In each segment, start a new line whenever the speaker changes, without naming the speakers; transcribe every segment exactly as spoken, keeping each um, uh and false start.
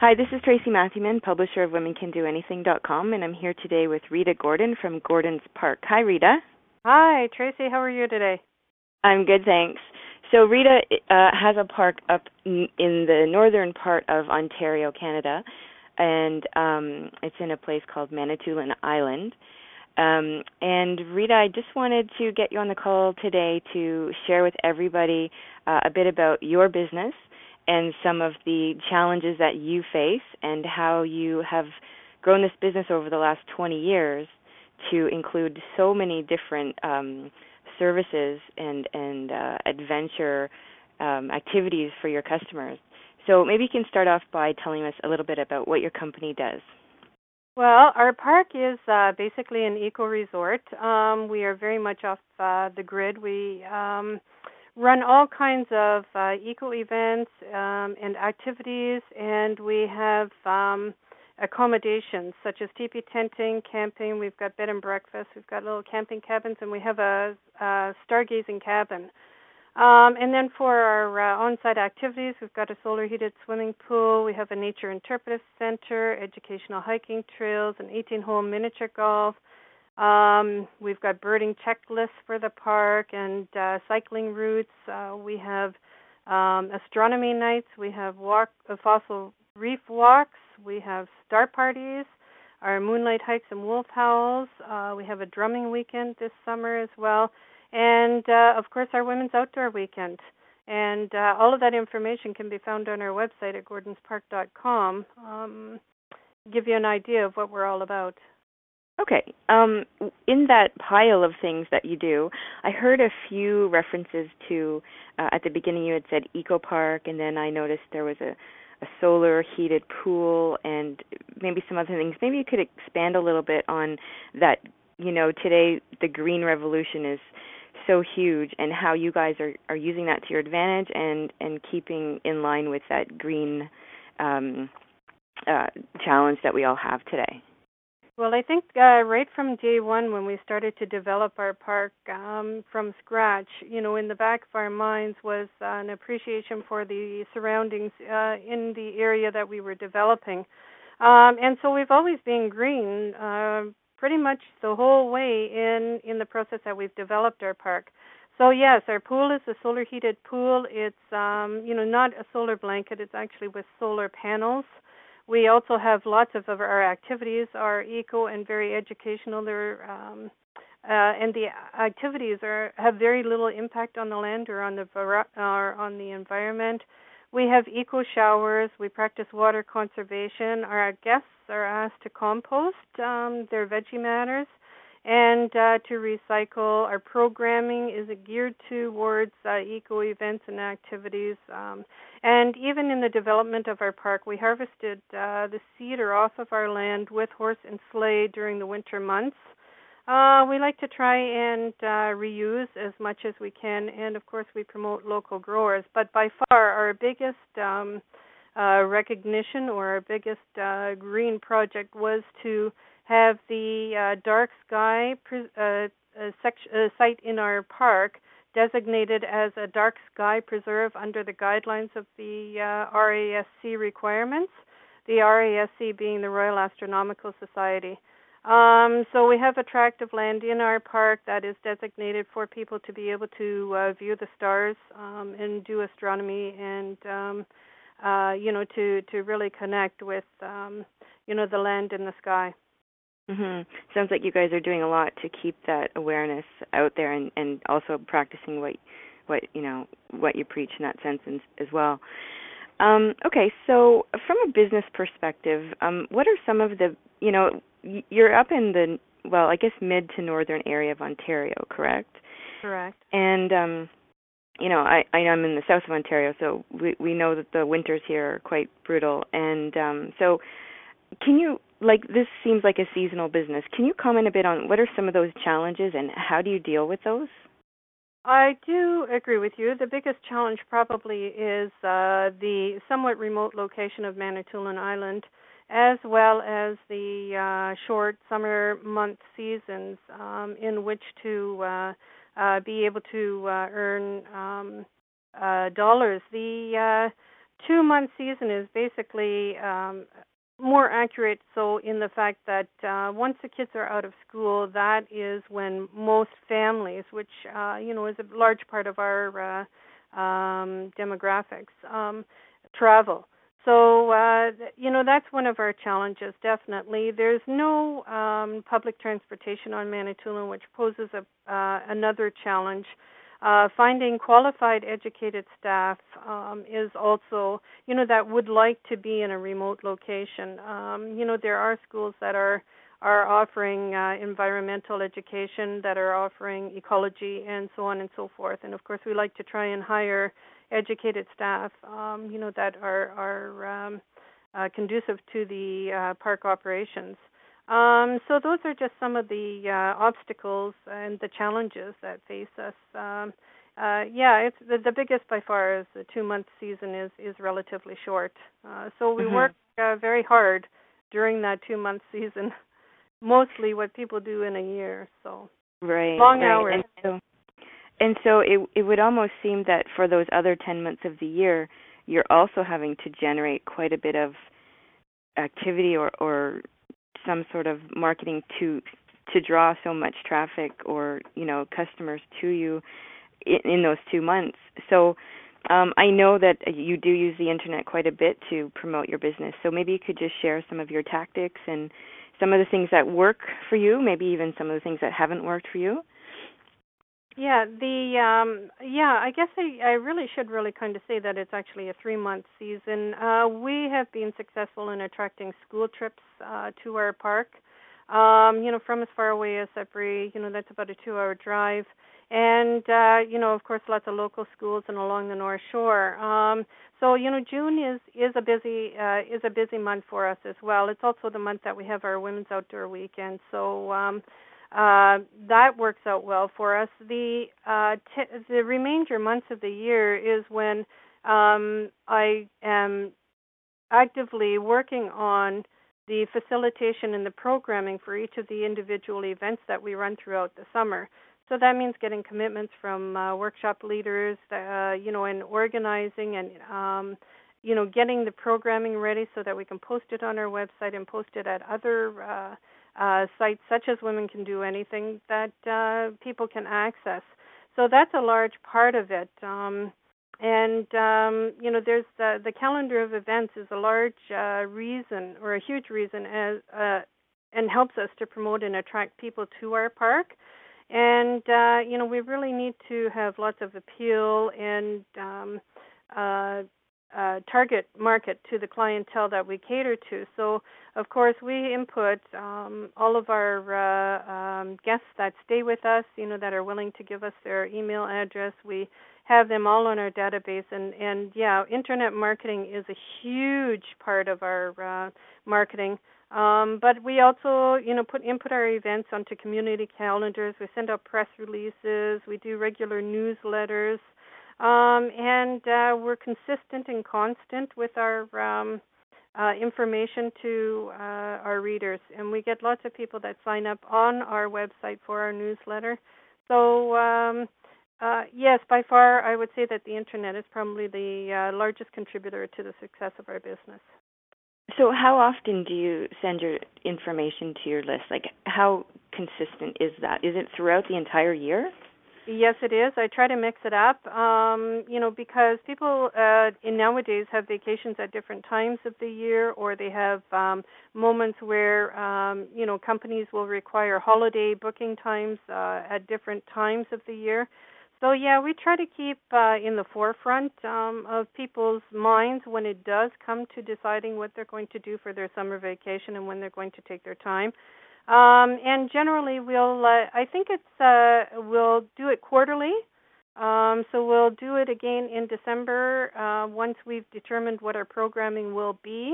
Hi, this is Tracy Matthewman, publisher of women can do anything dot com, and I'm here today with Rita Gordon from Gordon's Park. Hi, Rita.
Hi, Tracy. How are you today?
I'm good, thanks. So Rita uh, has a park up in the northern part of Ontario, Canada, and um, it's in a place called Manitoulin Island. Um, and Rita, I just wanted to get you on the call today to share with everybody uh, a bit about your business and some of the challenges that you face and how you have grown this business over the last twenty years to include so many different um, services and, and uh, adventure um, activities for your customers. So maybe you can start off by telling us a little bit about what your company does.
Well, our park is uh, basically an eco-resort. Um, we are very much off uh, the grid. We um, run all kinds of uh, eco-events um, and activities, and we have um, accommodations such as teepee tenting, camping. We've got bed and breakfast. We've got little camping cabins, and we have a, a stargazing cabin. Um, and then for our uh, on-site activities, we've got a solar-heated swimming pool. We have a nature interpretive center, educational hiking trails, an eighteen-hole miniature golf. Um, we've got birding checklists for the park and uh, cycling routes. Uh, we have um, astronomy nights. We have walk, uh, fossil reef walks. We have star parties, our moonlight hikes and wolf howls. Uh, we have a drumming weekend this summer as well. And, uh, of course, our Women's Outdoor Weekend. And uh, all of that information can be found on our website at gordons park dot com. Um, give you an idea of what we're all about.
Okay. Um, in that pile of things that you do, I heard a few references to, uh, at the beginning you had said Eco Park, and then I noticed there was a, a solar heated pool and maybe some other things. Maybe you could expand a little bit on that. You know, today the green revolution is so huge, and how you guys are, are using that to your advantage and, and keeping in line with that green um, uh, challenge that we all have today.
Well, I think uh, right from day one when we started to develop our park um, from scratch, you know, in the back of our minds was uh, an appreciation for the surroundings uh, in the area that we were developing. Um, and so we've always been green uh, pretty much the whole way in, in the process that we've developed our park. So yes, our pool is a solar heated pool. It's, um, you know, not a solar blanket. It's actually with solar panels. We also have lots of our activities are eco and very educational. They're, um, uh, and the activities are have very little impact on the land or on the or on the environment. We have eco showers. We practice water conservation. Our guests are asked to compost um, their veggie matters and uh, to recycle. Our programming is geared towards uh, eco events and activities. Um, and even in the development of our park, we harvested uh, the cedar off of our land with horse and sleigh during the winter months. Uh, we like to try and uh, reuse as much as we can, and of course we promote local growers. But by far our biggest um, uh, recognition or our biggest uh, green project was to have the uh, dark sky pre- uh, uh, sect- uh, site in our park designated as a dark sky preserve under the guidelines of the uh, R A S C requirements, the R A S C being the Royal Astronomical Society. Um, so we have a tract of land in our park that is designated for people to be able to uh, view the stars um, and do astronomy and, um, uh, you know, to, to really connect with, um, you know, the land and the sky.
Mm-hmm. Sounds like you guys are doing a lot to keep that awareness out there, and, and also practicing what, what you know, what you preach in that sense as well. Um, okay, so from a business perspective, um, what are some of the, you know, you're up in the, well, I guess mid to northern area of Ontario, correct?
Correct.
And, um, you know, I, I am in the south of Ontario, so we, we know that the winters here are quite brutal. And um, so can you, like, this seems like a seasonal business. Can you comment a bit on what are some of those challenges and how do you deal with those?
I do agree with you. The biggest challenge probably is uh, the somewhat remote location of Manitoulin Island, as well as the uh, short summer month seasons um, in which to uh, uh, be able to uh, earn um, uh, dollars. The uh, two-month season is basically um, more accurate. So in the fact that uh, once the kids are out of school, that is when most families, which uh, you know is a large part of our uh, um, demographics, um, travel. So uh, you know that's one of our challenges. Definitely, there's no um, public transportation on Manitoulin, which poses a, uh, another challenge. Uh, finding qualified, educated staff um, is also, you know, that would like to be in a remote location. Um, you know, there are schools that are are offering uh, environmental education, that are offering ecology, and so on and so forth. And of course, we like to try and hire educated staff, um, you know, that are are um, uh, conducive to the uh, park operations. Um, so those are just some of the uh, obstacles and the challenges that face us. Um, uh, yeah, it's the, the biggest by far is the two-month season is, is relatively short. Uh, so we mm-hmm. work uh, very hard during that two-month season, mostly what people do in a year. So
right,
long
right.
hours.
And so, and so it it would almost seem that for those other ten months of the year, you're also having to generate quite a bit of activity or, or some sort of marketing to to draw so much traffic or, you know, customers to you in, in those two months. So um, I know that you do use the internet quite a bit to promote your business. So maybe you could just share some of your tactics and some of the things that work for you, maybe even some of the things that haven't worked for you.
Yeah, the um, yeah, I guess I, I really should really kind of say that it's actually a three-month season. Uh, we have been successful in attracting school trips uh, to our park. Um, you know, from as far away as Sudbury, you know, that's about a two-hour drive, and uh, you know, of course, lots of local schools and along the North Shore. Um, so you know, June is is a busy uh, is a busy month for us as well. It's also the month that we have our Women's Outdoor Weekend. So. Um, Uh, that works out well for us. The uh, t- the remainder months of the year is when um, I am actively working on the facilitation and the programming for each of the individual events that we run throughout the summer. So that means getting commitments from uh, workshop leaders, uh, you know, and organizing and, um, you know, getting the programming ready so that we can post it on our website and post it at other uh, uh, sites such as Women Can Do Anything that uh, people can access. So that's a large part of it. Um, and, um, you know, there's the, the calendar of events is a large uh, reason or a huge reason as uh, and helps us to promote and attract people to our park. And, uh, you know, we really need to have lots of appeal and um, uh, uh, target market to the clientele that we cater to. So, of course, we input um, all of our uh, um, guests that stay with us, you know, that are willing to give us their email address. We have them all on our database. And, and yeah, internet marketing is a huge part of our uh, marketing. Um, but we also, you know, put input our events onto community calendars. We send out press releases. We do regular newsletters. Um, and uh, we're consistent and constant with our um, uh, information to uh, our readers. And we get lots of people that sign up on our website for our newsletter. So, um, uh, yes, by far, I would say that the Internet is probably the uh, largest contributor to the success of our business.
So how often do you send your information to your list? Like, how consistent is that? Is it throughout the entire year?
Yes, it is. I try to mix it up, um, you know, because people uh, in nowadays have vacations at different times of the year, or they have um, moments where, um, you know, companies will require holiday booking times uh, at different times of the year. So, yeah, we try to keep uh, in the forefront um, of people's minds when it does come to deciding what they're going to do for their summer vacation and when they're going to take their time. Um, and generally, we'll, uh, I think it's, uh, we'll do it quarterly. Um, so we'll do it again in December uh, once we've determined what our programming will be,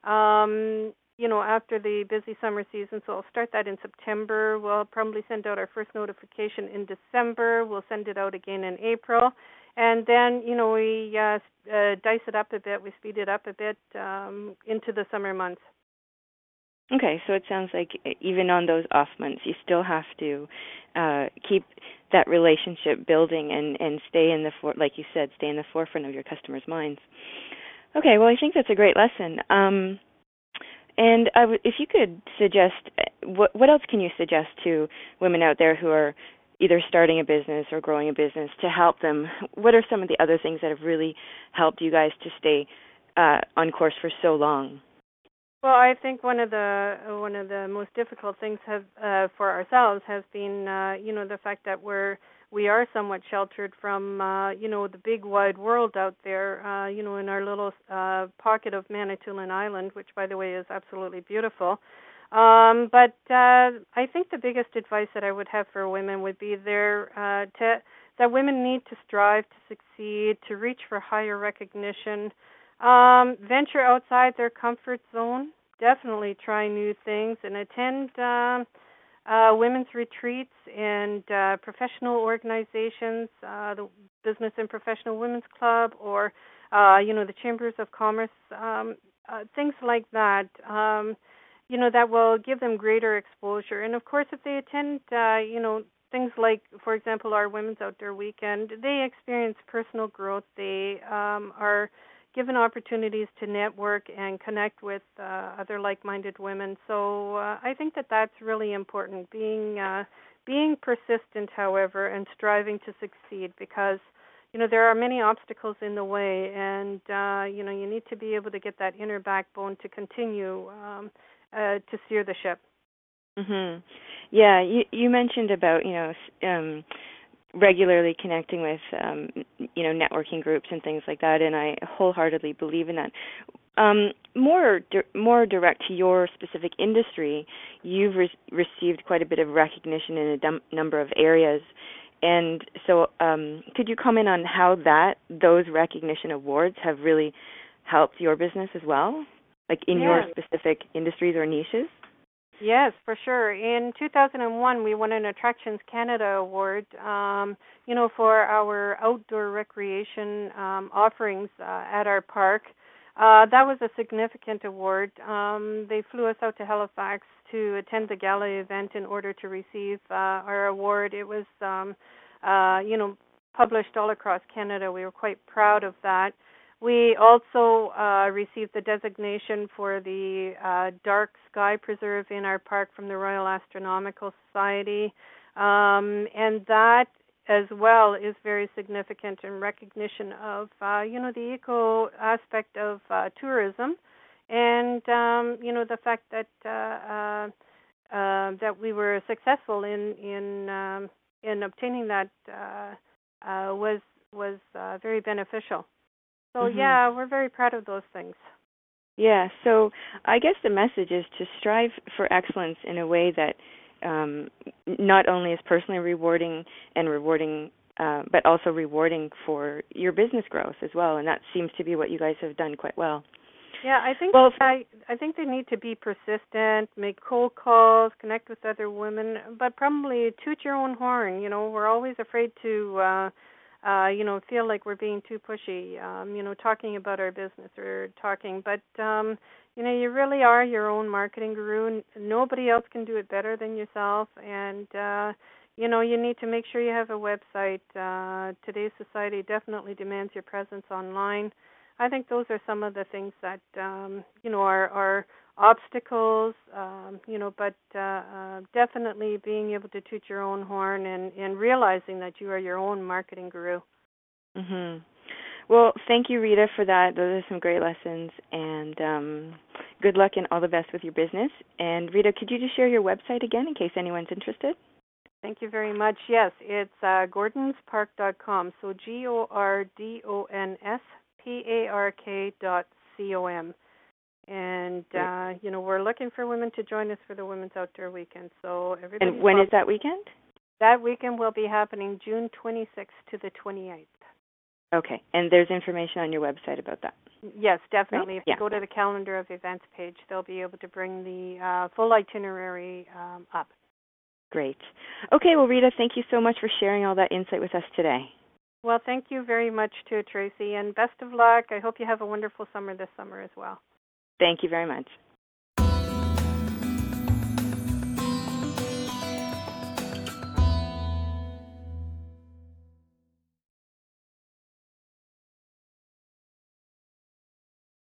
um, you know, after the busy summer season. So I'll start that in September. We'll probably send out our first notification in December. We'll send it out again in April. And then, you know, we uh, uh, dice it up a bit. We speed it up a bit um, into the summer months.
Okay, so it sounds like even on those off months, you still have to uh, keep that relationship building and, and stay in the, for, like you said, stay in the forefront of your customers' minds. Okay, well, I think that's a great lesson. Um, and I w- if you could suggest, what, what else can you suggest to women out there who are either starting a business or growing a business to help them? What are some of the other things that have really helped you guys to stay uh, on course for so long?
Well, I think one of the one of the most difficult things have uh, for ourselves has been, uh, you know, the fact that we're we are somewhat sheltered from, uh, you know, the big wide world out there, uh, you know, in our little uh, pocket of Manitoulin Island, which, by the way, is absolutely beautiful. Um, but uh, I think the biggest advice that I would have for women would be there uh, to that women need to strive to succeed, to reach for higher recognition. Um, venture outside their comfort zone. Definitely try new things and attend um, uh, women's retreats and uh, professional organizations, uh, the Business and Professional Women's Club, or uh, you know the Chambers of Commerce, um, uh, things like that. Um, you know that will give them greater exposure. And of course, if they attend, uh, you know. Things like, for example, our Women's Outdoor Weekend, they experience personal growth. They um, are given opportunities to network and connect with uh, other like-minded women. So uh, I think that that's really important, being uh, being persistent, however, and striving to succeed, because you know there are many obstacles in the way, and uh, you know you need to be able to get that inner backbone to continue um, uh, to steer the ship.
Mhm. Yeah, you you mentioned about, you know, um regularly connecting with um you know, networking groups and things like that, and I wholeheartedly believe in that. Um more di- more direct to your specific industry, you've re- received quite a bit of recognition in a dum- number of areas. And so um could you comment on how that those recognition awards have really helped your business as well? Like in your
Yeah.
specific industries or niches?
Yes, for sure. In two thousand one, we won an Attractions Canada award, um, you know, for our outdoor recreation um, offerings uh, at our park. Uh, that was a significant award. Um, they flew us out to Halifax to attend the gala event in order to receive uh, our award. It was, um, uh, you know, published all across Canada. We were quite proud of that. We also uh, received the designation for the uh, Dark Sky Preserve in our park from the Royal Astronomical Society, um, and that as well is very significant in recognition of, uh, you know, the eco aspect of uh, tourism, and um, you know the fact that uh, uh, uh, that we were successful in in um, in obtaining that uh, uh, was was uh, very beneficial. So
Mhm.
yeah, we're very proud of those things.
Yeah, so I guess the message is to strive for excellence in a way that um, not only is personally rewarding and rewarding, uh, but also rewarding for your business growth as well. And that seems to be what you guys have done quite well.
Yeah, I think
Well,
I I think they need to be persistent, make cold calls, connect with other women, but probably toot your own horn. You know, we're always afraid to uh uh, you know, feel like we're being too pushy, um, you know, talking about our business or talking. But, um, you know, you really are your own marketing guru. Nobody else can do it better than yourself. And, uh, you know, you need to make sure you have a website. Uh, today's society definitely demands your presence online. I think those are some of the things that, um, you know, are, are obstacles, um, you know, but uh, uh, definitely being able to toot your own horn and, and realizing that you are your own marketing guru.
mhm. Well, thank you, Rita, for that. Those are some great lessons, and um, good luck and all the best with your business. And Rita, could you just share your website again in case anyone's interested?
Thank you very much. Yes, it's uh, gordons park dot com. So G O R D O N S P A R K dot C O M. And, uh, you know, we're looking for women to join us for the Women's Outdoor Weekend. So everybody's
And when
welcome.
is that weekend?
That weekend will be happening June twenty-sixth to the twenty-eighth.
Okay, and there's information on your website about that.
Yes, definitely.
Right?
If
Yeah.
you go to the calendar of events page, they'll be able to bring the uh, full itinerary um, up.
Great. Okay, well, Rita, thank you so much for sharing all that insight with us today.
Well, thank you very much too, Tracy, and best of luck. I hope you have a wonderful summer this summer as well.
Thank you very much.